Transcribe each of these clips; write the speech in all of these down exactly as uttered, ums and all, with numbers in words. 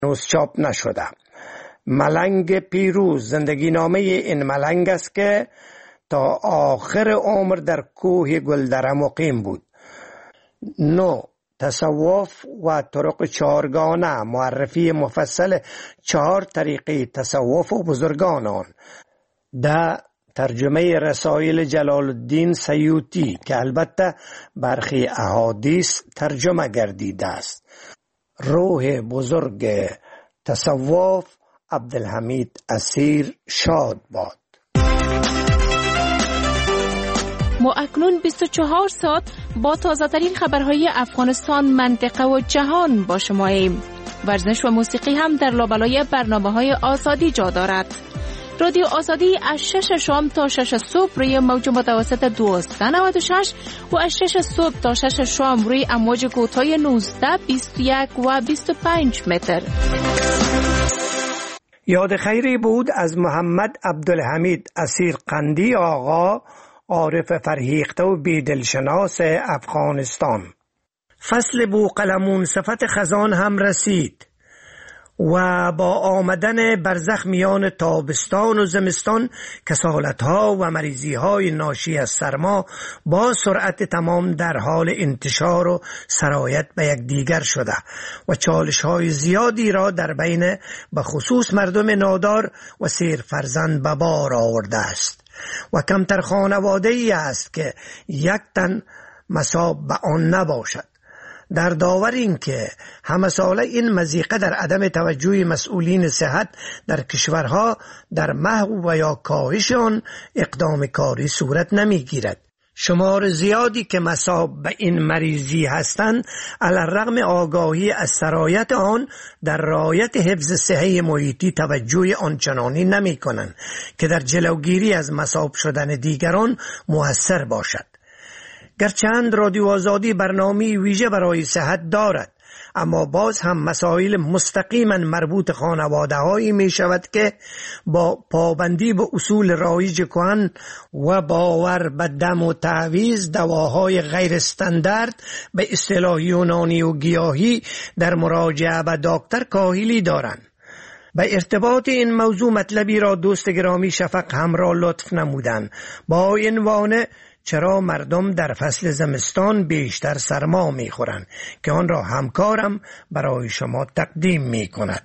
هنوز چاپ نشده. ملنگ پیروز زندگی نامه این ملنگ است که تا آخر عمر در کوه گلدره مقیم بود. نو تصوف و طرق چهارگانه، معرفی مفصل چهار طریقه تصوف و بزرگان آن، در ترجمه رسائل جلال الدین سیوطی که البته برخی احادیث ترجمه گردیده است. روح بزرگ تصوف عبدالحمید اسیر شاد باد. ما اکنون بیست و چهار ساعت با تازه‌ترین خبرهای افغانستان، منطقه و جهان با شماییم. ورزش و موسیقی هم در لابلای برنامه‌های آزادی جا دارد. رادیو آزادی از شش شام تا شش صبح روی موج متوسط دویست و نود و شش و از شش صبح تا شش شام روی امواج کوتاه نوزده، بیست و یک و بیست و پنج متر. یاد خیری بود از محمد عبدالحمید اسیر قندی آقا، عارف فرهیخته و بیدلشناس افغانستان. فصل بوقلمون صفت خزان هم رسید و با آمدن برزخ میان تابستان و زمستان کسالت‌ها و مریضی‌های ناشی از سرما با سرعت تمام در حال انتشار و سرایت به یک دیگر شده و چالش‌های زیادی را در بین به خصوص مردم نادار و سیر فرزند به بار آورده است و کمتر خانواده‌ای است که یک تن مصاب به آن نباشد. در داور این که همه ساله این مضیقه در عدم توجه مسئولین صحت در کشورها در محو و یا کاهش آن اقدام کاری صورت نمی گیرد. شمار زیادی که مصاب به این مریضی هستند علی‌الرغم آگاهی از سرایت آن در رعایت حفظ صحه محیطی توجه آنچنانی نمی کنند که در جلوگیری از مصاب شدن دیگران مؤثر باشد. گرچند رادیو آزادی برنامه ویژه برای صحت دارد، اما باز هم مسائل مستقیما مربوط خانواده هایی می شود که با پابندی به اصول رایج کهن و باور به دم و تعویض، دواهای غیر استاندارد به اصطلاح یونانی و گیاهی در مراجعه به دکتر کاهلی دارند. به ارتباط این موضوع مطلبی را دوست گرامی شفق همراه لطف نمودند با عنوان چرا مردم در فصل زمستان بیشتر سرما میخورند که آن را همکارم برای شما تقدیم میکند.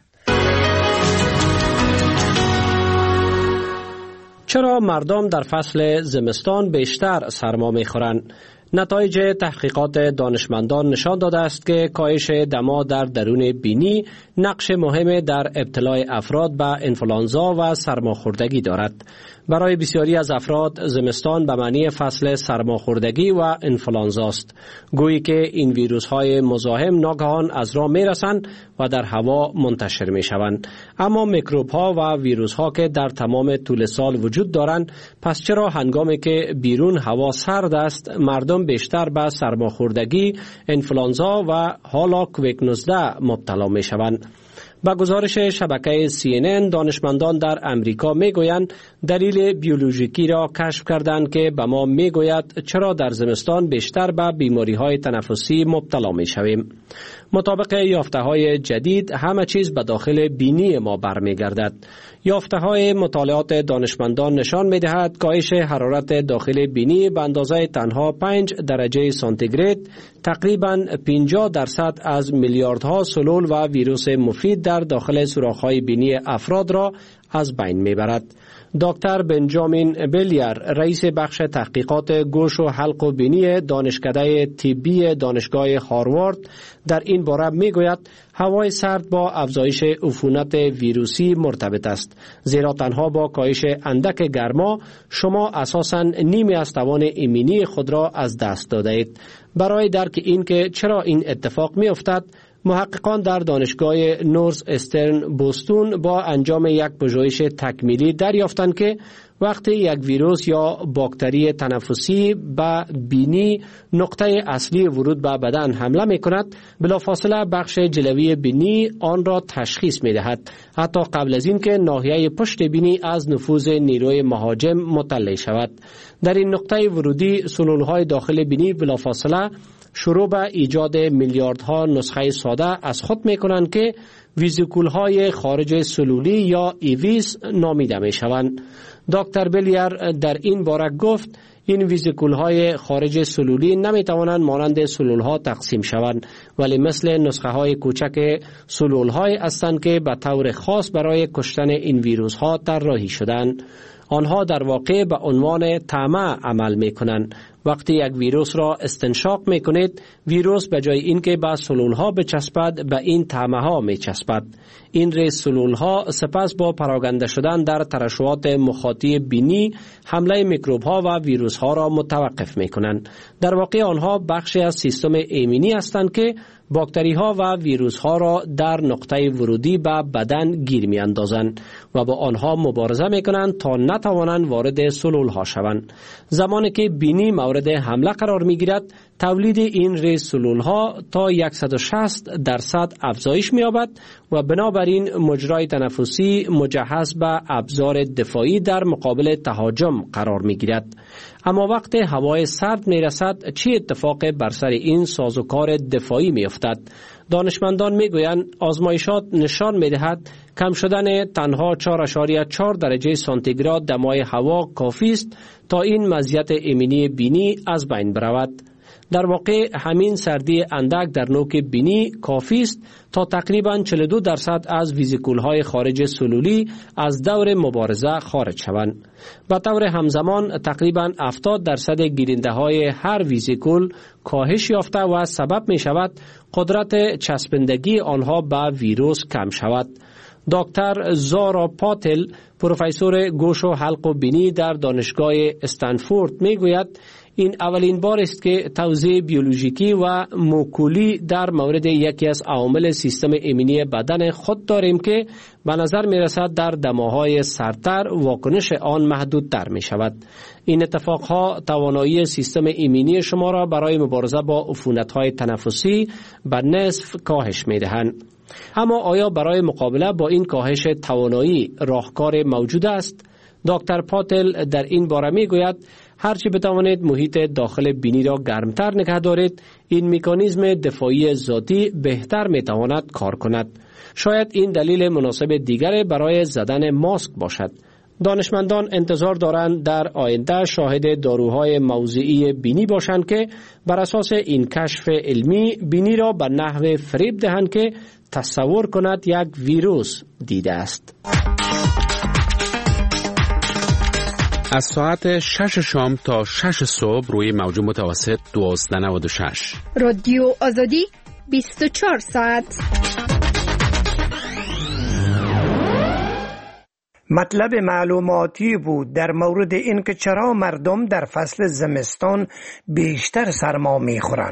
چرا مردم در فصل زمستان بیشتر سرما میخورند؟ نتایج تحقیقات دانشمندان نشان داده است که کاهش دما در درون بینی نقش مهم در ابتلای افراد به انفلانزا و سرماخوردگی دارد. برای بسیاری از افراد زمستان به معنی فصل سرماخوردگی و انفلانزا است، گویی که این ویروس های مزاحم ناگهان از راه می رسند و در هوا منتشر می شوند. اما میکروب ها و ویروس ها که در تمام طول سال وجود دارند، پس چرا هنگامی که بیرون هوا سرد است مردم بیشتر به سرماخوردگی، انفلانزا و حالا کووید نوزده مبتلا می شوند؟ با گزارش شبکه سی ان ان دانشمندان در امریکا میگویند دلیل بیولوژیکی را کشف کردند که به ما میگوید چرا در زمستان بیشتر به بیماری های تنفسی مبتلا می شویم. مطابق یافته های جدید همه چیز به داخل بینی ما برمیگردد. یافته های مطالعات دانشمندان نشان می دهد کاهش حرارت داخل بینی به اندازه تنها پنج درجه سانتیگراد تقریباً پنجاه درصد از میلیاردها سلول و ویروس مفید در داخل سوراخ‌های بینی افراد را از بین میبرد. دکتر بنجامین بلیر، رئیس بخش تحقیقات گوش و حلق و بینی دانشکده طبی دانشگاه هاروارد، در این باره میگوید هوای سرد با افزایش عفونت ویروسی مرتبط است، زیرا تنها با کاهش اندک گرما شما اساساً نیمی از توان ایمنی خود را از دست داده اید. برای درک این که چرا این اتفاق می افتد، محققان در دانشگاه نورث استرن بوستون با انجام یک پژوهش تکمیلی دریافتند که وقتی یک ویروس یا باکتری تنفسی به بینی نقطه اصلی ورود به بدن حمله می کند، بلافاصله بخش جلوی بینی آن را تشخیص می دهد، حتی قبل از این که ناحیه پشت بینی از نفوذ نیروی مهاجم مطلع شود. در این نقطه ورودی سلولهای داخل بینی بلافاصله شروع به ایجاد میلیاردها نسخه ساده از خود می کنند که ویزیکول های خارج سلولی یا ایویس نامیده می شوند. دکتر بلیر در این باره گفت این ویزیکول های خارج سلولی نمی توانند مانند سلول ها تقسیم شوند، ولی مثل نسخه های کوچک سلول های هستند که به طور خاص برای کشتن این ویروس ها طراحی شدند. آنها در واقع به عنوان طعمه عمل می کنند. وقتی یک ویروس را استنشاق می کنید، ویروس به جای اینکه به سلول ها بچسبد به این طعمه ها می چسبد. این ریز سلول ها سپس با پراکنده شدن در ترشحات مخاطی بینی حمله میکروب ها و ویروس ها را متوقف می کنند. در واقع آنها بخشی از سیستم ایمنی هستند که باکتری ها و ویروس ها را در نقطه ورودی به بدن گیر می اندازند و با آنها مبارزه می کنند تا نتوانند وارد سلول ها شوند. زمانی که بینی مورد حمله قرار می گیرد، تولید این ریز سلول ها تا صد و شصت درصد افزایش می یابد و بنابراین مجرای تنفسی مجهز به ابزار دفاعی در مقابل تهاجم قرار می گیرد. اما وقت هوای سرد می رسد، چه اتفاق بر سر این سازوکار دفاعی می افتد؟ دانشمندان می گویند آزمایشات نشان می دهد کم شدن تنها چهار ممیز چهار درجه سانتیگراد دمای هوا کافی است تا این مزیت ایمنی بینی از بین برود. در واقع همین سردی اندک در نوک بینی کافی است تا تقریباً چهل و دو درصد از ویزیکول های خارج سلولی از دور مبارزه خارج شوند. به طور همزمان تقریباً هفتاد درصد گیرنده های هر ویزیکول کاهش یافته و سبب می شود قدرت چسبندگی آنها به ویروس کم شود. دکتر زارا پاتل، پروفسور گوش و حلق و بینی در دانشگاه استنفورد می گوید این اولین بار است که توضیح بیولوژیکی و موکولی در مورد یکی از عوامل سیستم ایمنی بدن خود داریم که به نظر می رسد در دماهای سردتر واکنش آن محدودتر می شود. این اتفاقها توانایی سیستم ایمنی شما را برای مبارزه با عفونت‌های تنفسی به نصف کاهش می دهند. اما آیا برای مقابله با این کاهش توانایی راهکار موجود است؟ دکتر پاتل در این باره می گوید هرچی بتوانید محیط داخل بینی را گرمتر نگه دارید، این مکانیزم دفاعی ذاتی بهتر می تواند کار کند. شاید این دلیل مناسب دیگر برای زدن ماسک باشد. دانشمندان انتظار دارند در آینده شاهد داروهای موضعی بینی باشند که بر اساس این کشف علمی بینی را به نحو فریب دهند که تصور کند یک ویروس دیده است. از ساعت شش شام تا شش صبح روی موج متوسط دوازده نود و شش رادیو آزادی بیست و چهار ساعت. مطلب معلوماتی بود در مورد اینکه چرا مردم در فصل زمستان بیشتر سرما میخورند.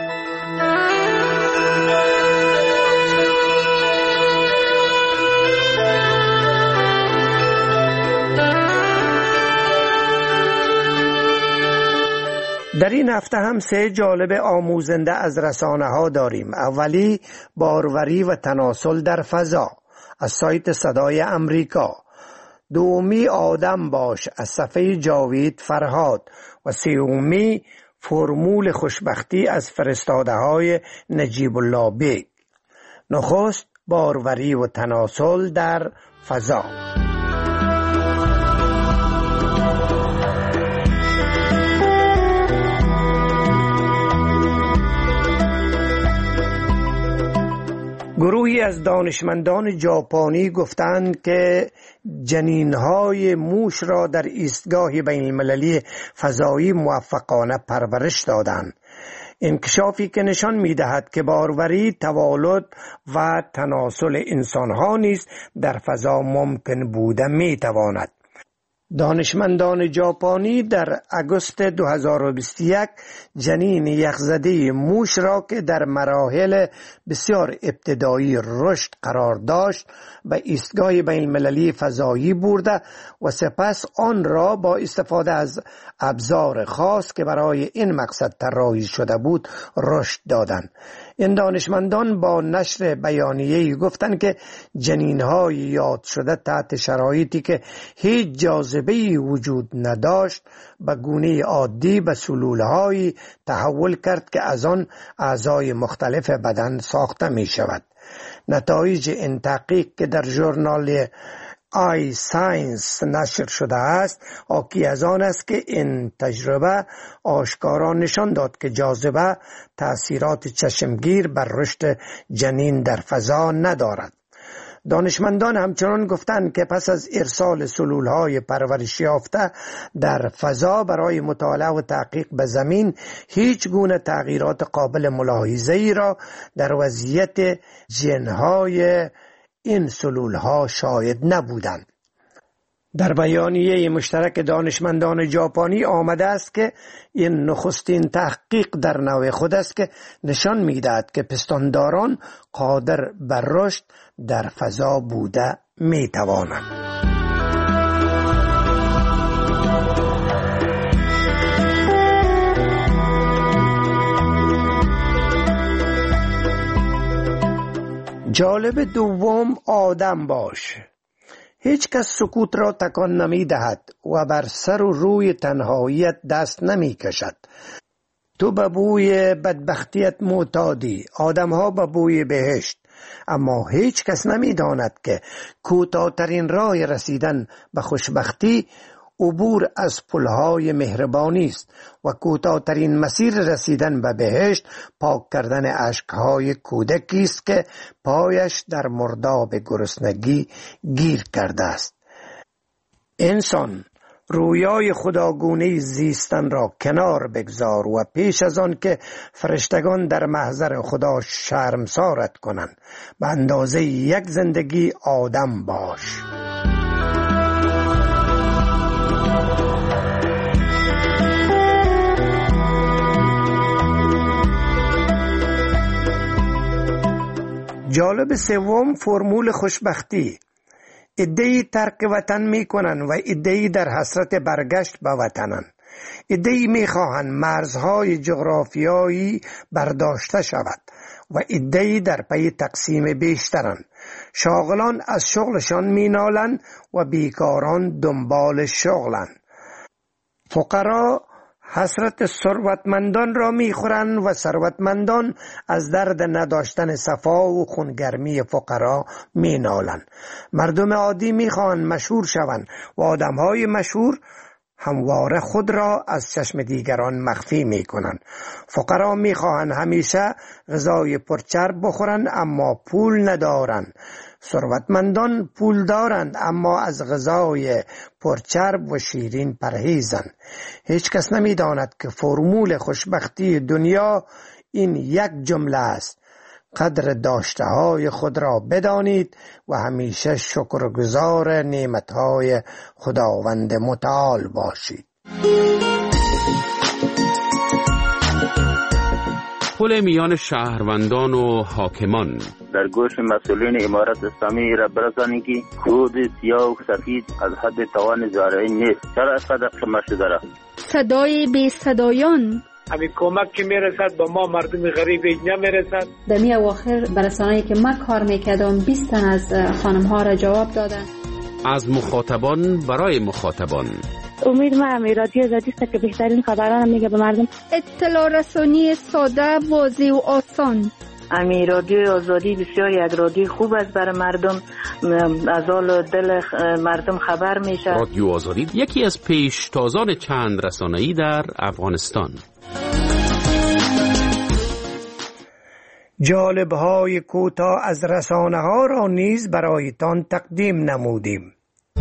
در این هفته هم سه جالب آموزنده از رسانه ها داریم. اولی باروری و تناسل در فضا از سایت صدای امریکا، دومی آدم باش از صفحه جاوید فرهاد و سومی فرمول خوشبختی از فرستاده های نجیب الله بیگ. نخست باروری و تناسل در فضا. گروهی از دانشمندان ژاپنی گفتند که جنینهای موش را در ایستگاه بین المللی فضایی موفقانه پرورش دادند. انکشافی که نشان می‌دهد که باروری، توالد و تناسل انسانها نیز در فضا ممکن بوده می‌تواند. دانشمندان ژاپنی در آگوست دو هزار و بیست و یک جنین یخزده موش را که در مراحل بسیار ابتدایی رشد قرار داشت به ایستگاه بین المللی فضایی برده و سپس آن را با استفاده از ابزار خاص که برای این مقصد طراحی شده بود رشد دادند. این دانشمندان با نشر بیانیه‌ای گفتند که جنین‌های یاد شده تحت شرایطی که هیچ جاذبه‌ای وجود نداشت به گونه عادی به سلول‌هایی تحول کرد که از آن اعضای مختلف بدن ساخته می شود. نتایج این تحقیق که در ژورنال آی ساینس نشر شده است حاکی از آن است که این تجربه آشکارا نشان داد که جاذبه تأثیرات چشمگیر بر رشد جنین در فضا ندارد. دانشمندان همچنان گفتند که پس از ارسال سلولهای پرورش یافته در فضا برای مطالعه و تحقیق به زمین هیچ گونه تغییرات قابل ملاحظه‌ای را در وضعیت ژن‌های این سلولها شاید نبودند. در بیانیه مشترک دانشمندان ژاپنی آمده است که این نخستین تحقیق در نوع خود است که نشان می‌دهد که پستانداران قادر بر رشد در فضا بوده می‌توانند. جالب دوم آدم باش. هیچ کس سکوت را تکان نمی دهد و بر سر و روی تنهاییت دست نمی کشد. تو به بوی بدبختیت معتادی، آدم ها به بوی بهشت، اما هیچ کس نمی داند که کوتاه‌ترین راه رسیدن به خوشبختی عبور از پلهای مهربانی است و کوتاه‌ترین مسیر رسیدن به بهشت پاک کردن اشکهای کودکی است که پایش در مرداب گرسنگی گیر کرده است. انسان رویای خداگونه زیستن را کنار بگذار و پیش از آن که فرشتگان در محضر خدا شرمسارت کنند به اندازه یک زندگی آدم باش. جالب سوم فرمول خوشبختی. عده‌ای ترک وطن می کنند و عده‌ای در حسرت برگشت به وطنند. عده‌ای می خواهند مرزهای جغرافیایی برداشته شود و عده‌ای در پی تقسیم بیشترند. شاغلان از شغلشان می نالند و بیکاران دنبال شغلند. فقرا حسرت ثروتمندان را میخورند و ثروتمندان از درد نداشتن صفا و خونگرمی فقرا مینالند. مردم عادی میخواهند مشهور شوند و آدمهای مشهور همواره خود را از چشم دیگران مخفی میکنند. فقرا میخواهند همیشه غذای پرچرب بخورند اما پول ندارند. ثروتمندان پول دارند اما از غذای پرچرب و شیرین پرهیزند. هیچ کس نمی داند که فرمول خوشبختی دنیا این یک جمله است: قدر داشته های خود را بدانید و همیشه شکرگزار نعمتهای خداوند متعال باشید. پل میان شهروندان و حاکمان. در گوش مسئولین امارت اسلامی را برسانید که کود سیاه و سفید از حد توان زارعین نیست. چرا صدق شما شده را؟ صدای بی صدایان. همین کمک که میرسد با ما مردم غریب نمیرسد. در می اواخر برسانه‌ای که من کار میکردم بیست تن از خانم ها را جواب دادن. از مخاطبان برای مخاطبان. امید ما هم رادیو آزادی است که بهترین خبران میگه به مردم. اطلاع رسانی ساده، واضح و آسان. امی رادیو آزادی بسیار یک رادیو خوب است برای مردم، از حال دل مردم خبر میشه. رادیو آزادی یکی از پیشتازان چند رسانه‌ای در افغانستان. جالب‌های کوتاه از رسانه‌ها را نیز برایتان تقدیم نمودیم.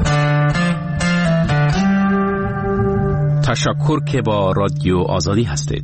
تشکر که با رادیو آزادی هستید.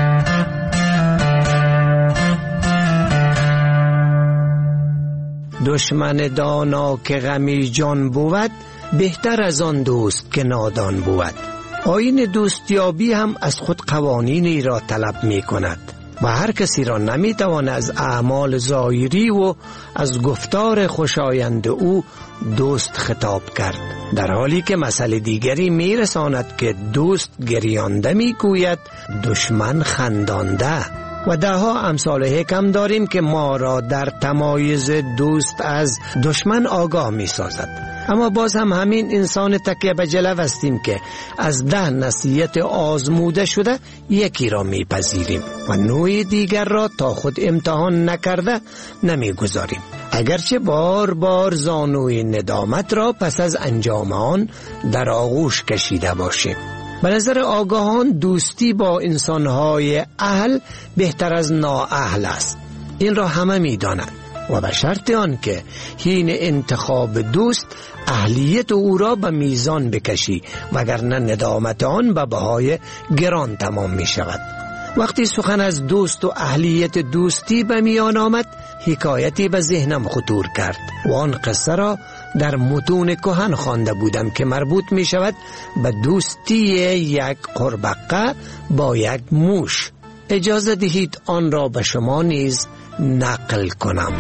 دشمن دانا که غمی جان بود، بهتر از آن دوست که نادان بود. آیین دوستیابی هم از خود قوانینی را طلب می کند و هر کسی را نمی توان از اعمال ظاهری و از گفتار خوشایند او دوست خطاب کرد، در حالی که مسئله دیگری می رساند که دوست گریانده می گوید دشمن خندانده. و ده ها امثال حکم داریم که ما را در تمایز دوست از دشمن آگاه می سازد. اما باز هم همین انسان تکیه به جلو هستیم که از ده نصیحت آزموده شده یکی را می پذیریم و نوع دیگر را تا خود امتحان نکرده نمی گذاریم، اگرچه بار بار زانوی ندامت را پس از انجام آن در آغوش کشیده باشیم. به نظر آگاهان دوستی با انسانهای اهل بهتر از نااهل است. این را همه می دانند و به شرط آن که حین انتخاب دوست اهلیت او را به میزان بکشی، وگرنه ندامت آن به بهای گران تمام می شود. وقتی سخن از دوست و اهلیت دوستی به میان آمد، حکایتی به ذهنم خطور کرد و آن قصه را در متون کهن خوانده بودم که مربوط می شود به دوستی یک قربقه با یک موش. اجازه دهید آن را به شما نیز نقل کنم.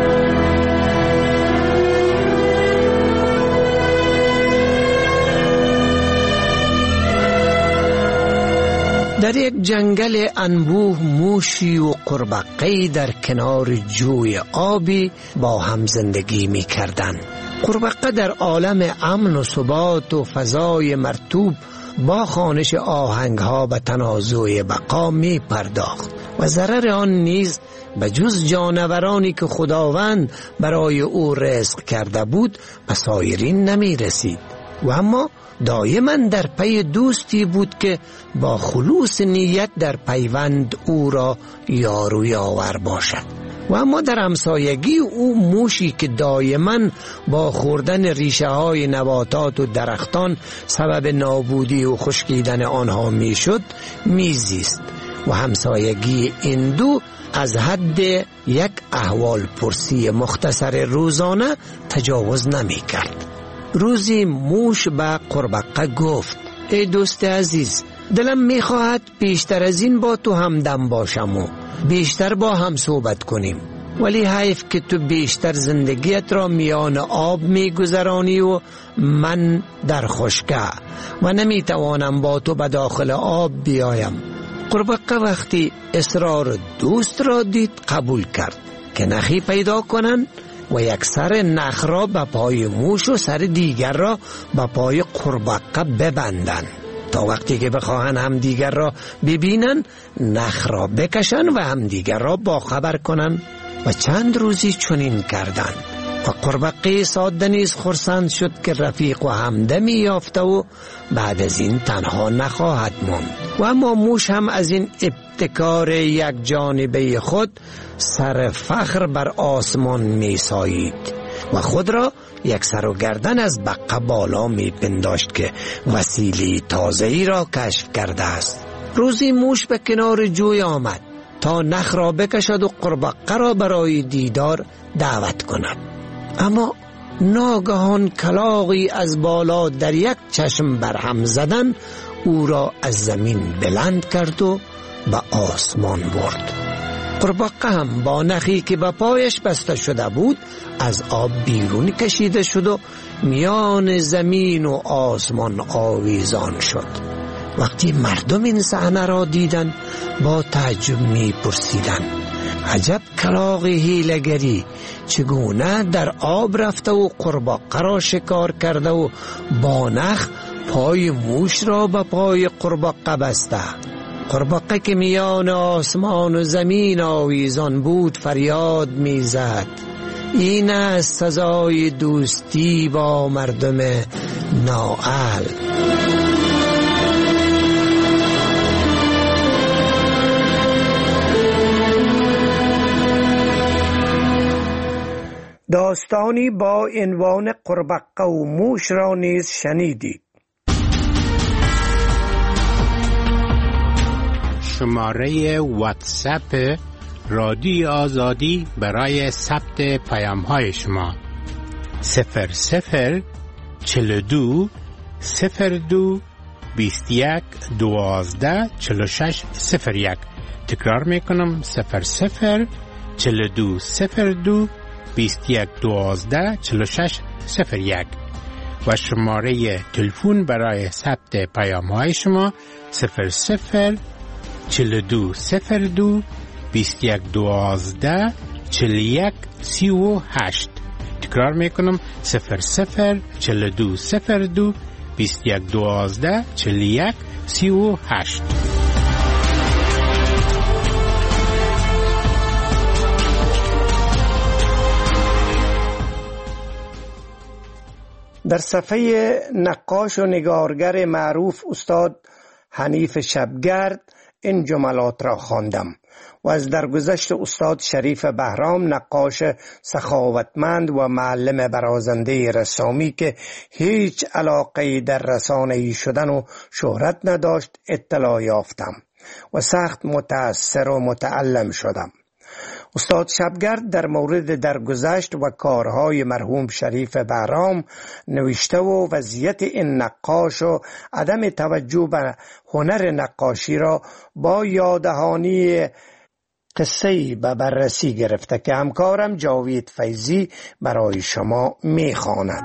در یک جنگل انبوه موشی و قربقه‌ای در کنار جوی آبی با هم زندگی می کردن. قربقه در عالم امن و ثبات و فضای مرطوب با خوانش آهنگها به تنازع بقا می پرداخت و ضرر آن نیز به جز جانورانی که خداوند برای او رزق کرده بود به سایرین نمی رسید و اما دائما در پی دوستی بود که با خلوص نیت در پیوند او را یار و یاور باشد. و اما در همسایگی او موشی که دائما با خوردن ریشه های نباتات و درختان سبب نابودی و خشکیدن آنها می شد می زیست و همسایگی این دو از حد یک احوال پرسی مختصر روزانه تجاوز نمی کرد. روزی موش به قربقه گفت: ای دوست عزیز، دلم میخواهد بیشتر از این با تو همدم باشم و بیشتر با هم صحبت کنیم، ولی حیف که تو بیشتر زندگیت را میان آب میگذرانی و من در خشکه و نمیتوانم با تو به داخل آب بیایم. قربقه وقتی اصرار دوست را دید قبول کرد که نخی پیدا کنند و یک سر نخ را به پای موش و سر دیگر را به پای قربقه ببندند تا وقتی که بخواهند هم دیگر را ببینن نخ را بکشن و هم دیگر را باخبر کنن. و چند روزی چنین کردند و قربقه ساده نیز خرسند شد که رفیق و همدمی یافته و بعد از این تنها نخواهد ماند. و اما موش هم از این ابتکار یک جانبه خود سر فخر بر آسمان می سایید و خود را یک سر و گردن از بقه بالا می پنداشت که وسیله تازه‌ای را کشف کرده است. روزی موش به کنار جوی آمد تا نخ را بکشد و قربقه را برای دیدار دعوت کند. اما ناگهان کلاغی از بالا در یک چشم برهم زدن او را از زمین بلند کرد و به آسمان برد. قربقه هم با نخی که به پایش بسته شده بود از آب بیرون کشیده شد و میان زمین و آسمان آویزان شد. وقتی مردم این صحنه را دیدند با تعجب می پرسیدند: عجب کلاغ حیله‌گری، چگونه در آب رفته و قربقه را شکار کرده و با نخ پای موش را به پای قربقه بسته. قربقه که میان آسمان و زمین آویزان بود فریاد میزد: این است سزای دوستی با مردم نااهل. داستانی با عنوان قربقه و موش را نیز شنیدید. شماره واتساپ رادیو آزادی برای ثبت پیام های شما صفر صفر چهل و دو صفر دو بیست و یک دوازده چهل و شش صفر یک. تکرار میکنم: صفر صفر چهل و دو صفر دو بیست و یک دوازده چهل و شش صفر یک. و شماره تلفن برای ثبت پیام های شما صفر صفر چهل و دو صفر دو بیست و یک دوازده چهل و یک سی و هشت. تکرار میکنم صفر صفر چهل و دو صفر دو بیست و یک دوازده چهل و یک سی و هشت. در صفحه نقاش و نگارگر معروف استاد حنیف شبگرد این جملات را خواندم و از درگذشت استاد شریف بهرام، نقاش سخاوتمند و معلم برازنده رسامی که هیچ علاقه در رسانه‌ای شدن و شهرت نداشت، اطلاع یافتم و سخت متأثر و متألم شدم. استاد شبگرد در مورد درگذشت و کارهای مرحوم شریف بهرام نوشته و وضعیت این نقاش و عدم توجه به هنر نقاشی را با یاددهانی قصه‌ای به بررسی گرفته که همکارم جاوید فیضی برای شما می‌خواند.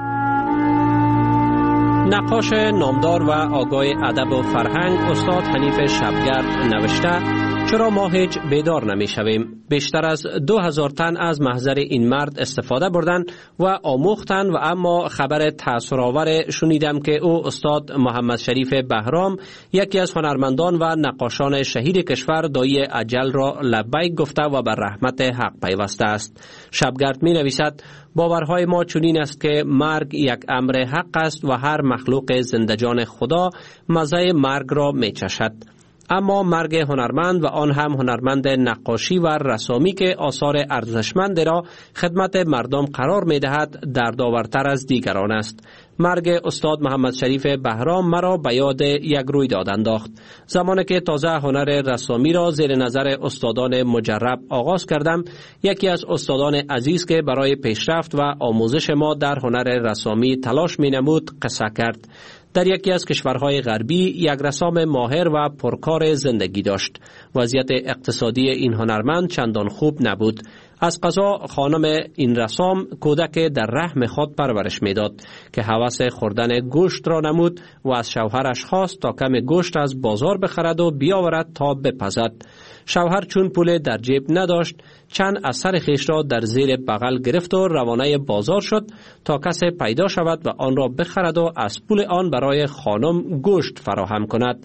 نقاش نامدار و آگاه ادب و فرهنگ استاد حنیف شبگرد نوشته: چرا ما هیچ بیدار نمی شویم؟ بیشتر از دو هزار تن از محضر این مرد استفاده بردن و آموختن و اما خبر تأثیرآور شنیدم که او استاد محمد شریف بهرام، یکی از هنرمندان و نقاشان شهیر کشور، دایی اجل را لبیک گفته و بر رحمت حق پیوسته است. شبگرد می نویسد: باورهای ما چنین است که مرگ یک امر حق است و هر مخلوق زندجان خدا مزه مرگ را می چشد. اما مرگ هنرمند و آن هم هنرمند نقاشی و رسامی که آثار ارزشمند را خدمت مردم قرار می دهد دردآورتر از دیگران است. مرگ استاد محمد شریف بهرام مرا به یاد یک رویداد انداخت. زمانی که تازه هنر رسامی را زیر نظر استادان مجرب آغاز کردم، یکی از استادان عزیز که برای پیشرفت و آموزش ما در هنر رسامی تلاش می نمود قصه کرد. در یکی از کشورهای غربی یک رسام ماهر و پرکار زندگی داشت. وضعیت اقتصادی این هنرمند چندان خوب نبود. از قضا خانم این رسام کودک در رحم خود پرورش میداد که هوس خوردن گوشت را نمود و از شوهرش خواست تا کم گوشت از بازار بخرد و بیاورد تا بپزد. شوهر چون پول در جیب نداشت، چند اثر خیش را در زیر بغل گرفت و روانه بازار شد تا کسی پیدا شود و آن را بخرد و از پول آن برای خانم گوشت فراهم کند.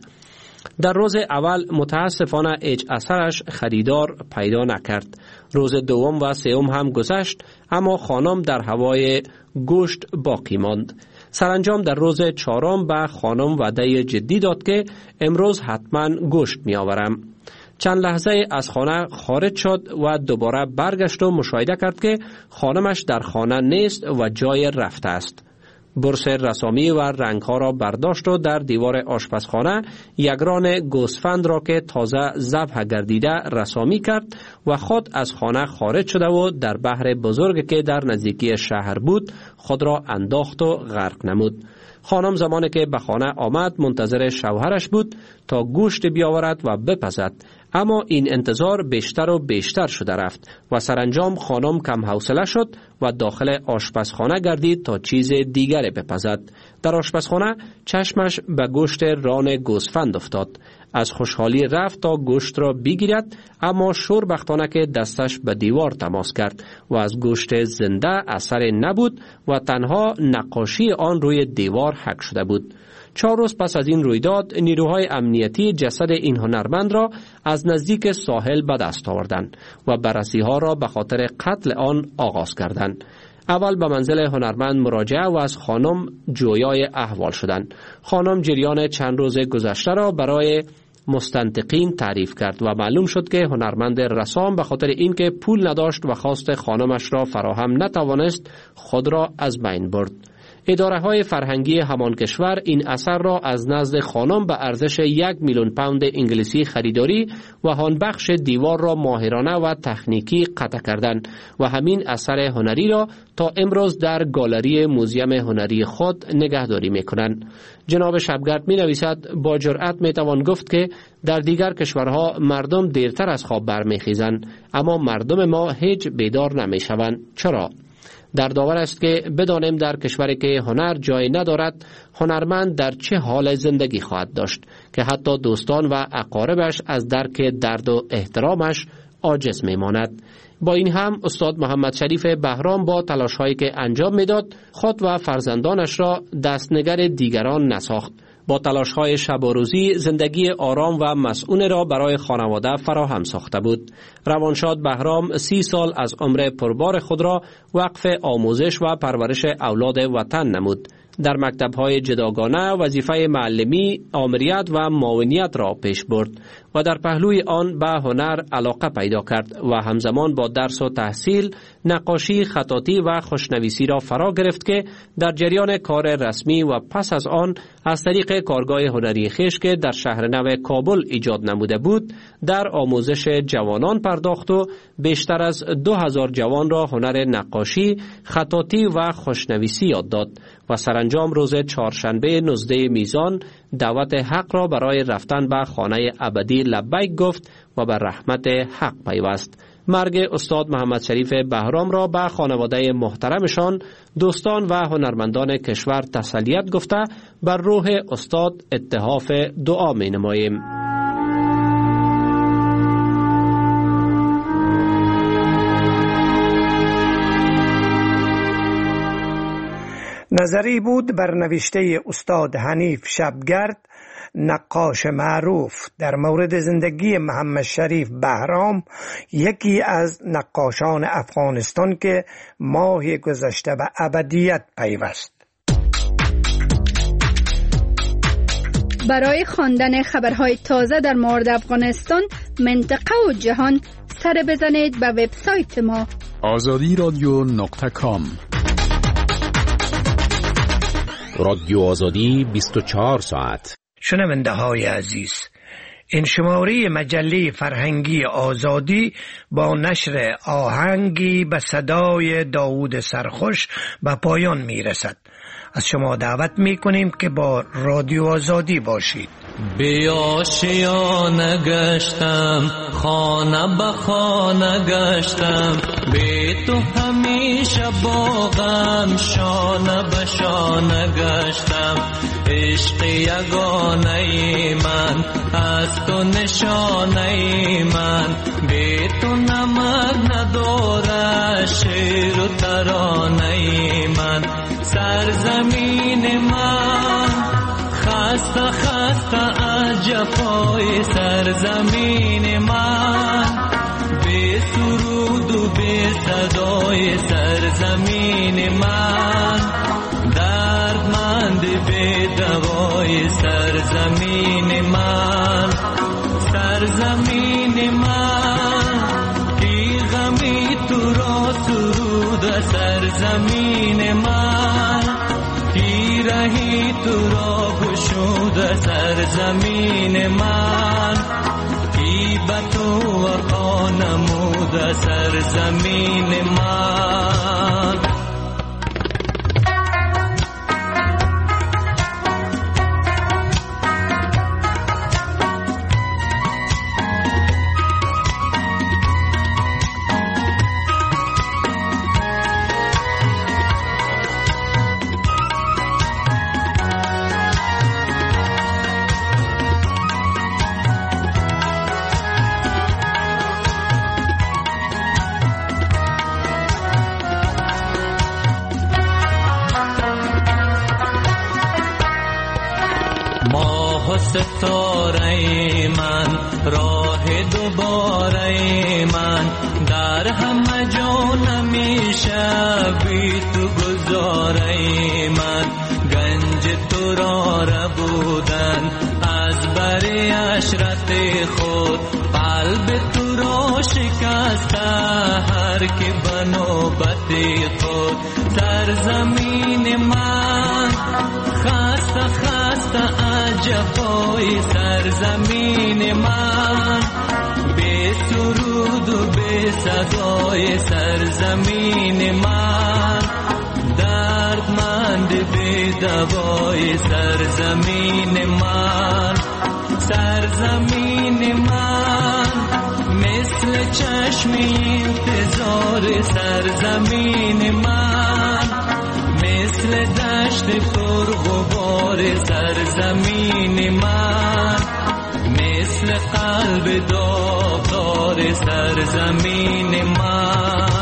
در روز اول متاسفانه هیچ اثرش خریدار پیدا نکرد. روز دوم و سوم هم گذشت، اما خانم در هوای گوشت باقی ماند. سرانجام در روز چهارم به خانم وعده جدی داد که امروز حتما گوشت می آورم. چند لحظه از خانه خارج شد و دوباره برگشت و مشاهده کرد که خانمش در خانه نیست و جای رفته است. برس رسامی و رنگها را برداشت و در دیوار آشپزخانه یک ران گوسفند را که تازه ذبح گردیده رسامی کرد و خود از خانه خارج شده و در بحر بزرگ که در نزدیکی شهر بود خود را انداخت و غرق نمود. خانم زمانی که به خانه آمد منتظر شوهرش بود تا گوشت بیاورد و بپزد، اما این انتظار بیشتر و بیشتر شده رفت و سرانجام خانم کم حوصله شد و داخل آشپزخانه گردید تا چیز دیگری بپزد. در آشپزخانه چشمش به گوشت ران گوسفند افتاد. از خوشحالی رفت تا گوشت را بگیرد، اما شوربختانه که دستش به دیوار تماس کرد و از گوشت زنده اثری نبود و تنها نقاشی آن روی دیوار حک شده بود. چهار روز پس از این رویداد نیروهای امنیتی جسد این هنرمند را از نزدیک ساحل به دست آوردند و بررسی ها را به خاطر قتل آن آغاز کردند. اول به منزل هنرمند مراجعه و از خانم جویای احوال شدند. خانم جریان چند روز گذشته را برای مستنطقین تعریف کرد و معلوم شد که هنرمند رسام به خاطر اینکه پول نداشت و خواست خانمش را فراهم نتوانست خود را از بین برد. اداره های فرهنگی همان کشور این اثر را از نزد خانم به ارزش یک میلیون پوند انگلیسی خریداری و آن بخش دیوار را ماهرانه و تکنیکی قطع کردند و همین اثر هنری را تا امروز در گالری موزیم هنری خود نگهداری میکنند. جناب شبگرد می نویسد: با جرأت می توان گفت که در دیگر کشورها مردم دیرتر از خواب برمیخیزند، اما مردم ما هیچ بیدار نمی شوند. چرا؟ در داور است که بدانیم در کشوری که هنر جای ندارد هنرمند در چه حال زندگی خواهد داشت که حتی دوستان و اقاربش از درک درد و احترامش عاجز میماند. با این هم استاد محمد شریف بهرام با تلاش‌هایی که انجام میداد خود و فرزندانش را دستنگر دیگران نساخت. با تلاش‌های شب و روزی زندگی آرام و مسئول را برای خانواده فراهم ساخته بود. روانشاد بهرام سی سال از عمر پربار خود را وقف آموزش و پرورش اولاد وطن نمود. در مکتب‌های جداگانه وظیفه معلمی، آمریت و معاونیت را پیش برد و در پهلوی آن به هنر علاقه پیدا کرد و همزمان با درس و تحصیل نقاشی، خطاطی و خوشنویسی را فرا گرفت که در جریان کار رسمی و پس از آن از طریق کارگاه هنری خویش که در شهر نو کابل ایجاد نموده بود در آموزش جوانان پرداخت و بیشتر از دو هزار جوان را هنر نقاشی، خطاطی و خوشنویسی یاد داد و سرانجام روز چهارشنبه نوزده میزان دعوت حق را برای رفتن به خانه ابدی لبیک گفت و به رحمت حق پیوست. مرگ استاد محمد شریف بهرام را به خانواده محترمشان، دوستان و هنرمندان کشور تسلیت گفته بر روح استاد اتحاف دعا می نماییم. نظری بود بر نوشته استاد حنیف شبگرد، نقاش معروف، در مورد زندگی محمد شریف بهرام، یکی از نقاشان افغانستان که ماه گذشته به ابدیت پیوست. برای خواندن خبرهای تازه در مورد افغانستان، منطقه و جهان، سر بزنید به وبسایت ما آزادی رادیو نقطه کام. رادیو آزادی بیست و چهار ساعت. شنونده های عزیز، این شماره مجله فرهنگی آزادی با نشر آهنگی به صدای داوود سرخوش به پایان می رسد. از شما دعوت می کنیم که با رادیو آزادی باشید. بی آشیانه گشتم، خانه به خانه گشتم، بی تو همیشه با غم شانه به شانه گشتم. عشق یگانه من از تو نشانه من، بی تو نمک نداره شعر و ترانه من. سرزمین من خسته خسته از جفای سرزمین من، بی سرود و بی صدای سرزمین من. دردمند بی دوای سرزمین من، سرزمین من. کی غمی تو را سرود سرزمین من، کی رهی تو را گشود سرزمین من. کی به تو وفا نمود سرزمین من. ستاره من، راه دوباره من، در همه جا نمیشه بی تو گذاره من. گنج تو را ربودن از بری عشرت خود، قلب تو را شکسته هر که به نوبت خود. سرزمین من خسته خسته از جفای سرزمین من، بی سرود و بی صدای سرزمین من. دردمند بی دوای سرزمین من، سرزمین من. مثل چشم انتظار سرزمین من، مثل دشت پر غبار سرزمین من، مثل قلب داغ بازار سرزمین من.